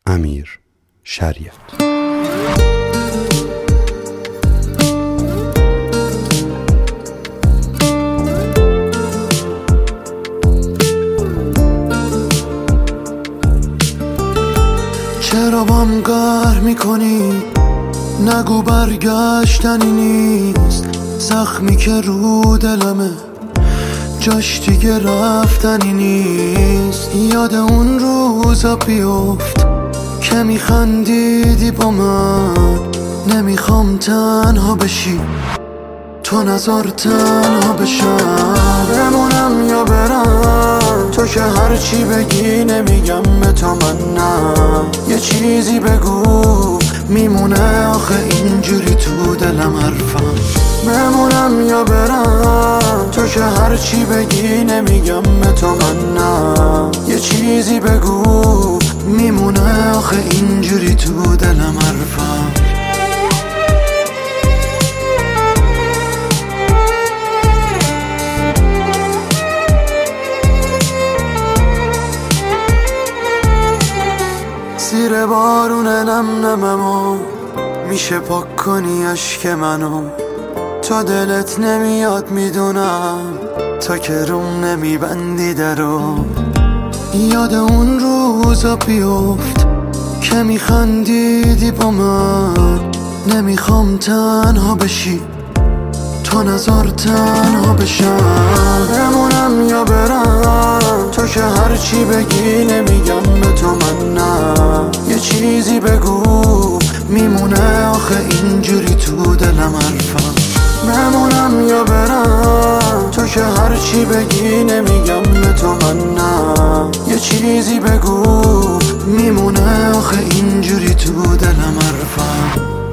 امیر شریعت. چرا بام قهر میکنی؟ نگو برگشتنی نیست. زخمی که رو دلمه جاش دیگه رفتنی نیست. یاد اون روزا بیفت که میخندیدی با من. نمیخوام تنها بشی، تو نذار تنها بشم. بمونم یا برم، تو که هرچی بگی نمیگم به تو من نه. یه چیزی بگو میمونه آخه اینجوری تو دلم حرفم. بمونم یا برم، تو که هرچی بگی نمیگم به تو من نه. یه چیزی بگو میمونه آخه اینجوری تو دلم حرفم. زیر بارون نمنممو میشه پاک کنی اشک منو. تا دلت نمیاد میدونم، تا که روم نمیبندی درو. یاد اون روزا بیفت که میخندیدی با من. نمیخوام تنها بشی، تو نذار تنها بشم. بمونم یا برم، تو که هرچی بگی نمیگم به تو من نه. یه چیزی بگو میمونه آخه اینجوری تو دلم حرفم. بمونم یا برم، تو که هرچی بگی نمیگم به تو من نه. یه چیزی بگو میمونه آخه اینجوری تو دلم حرفم.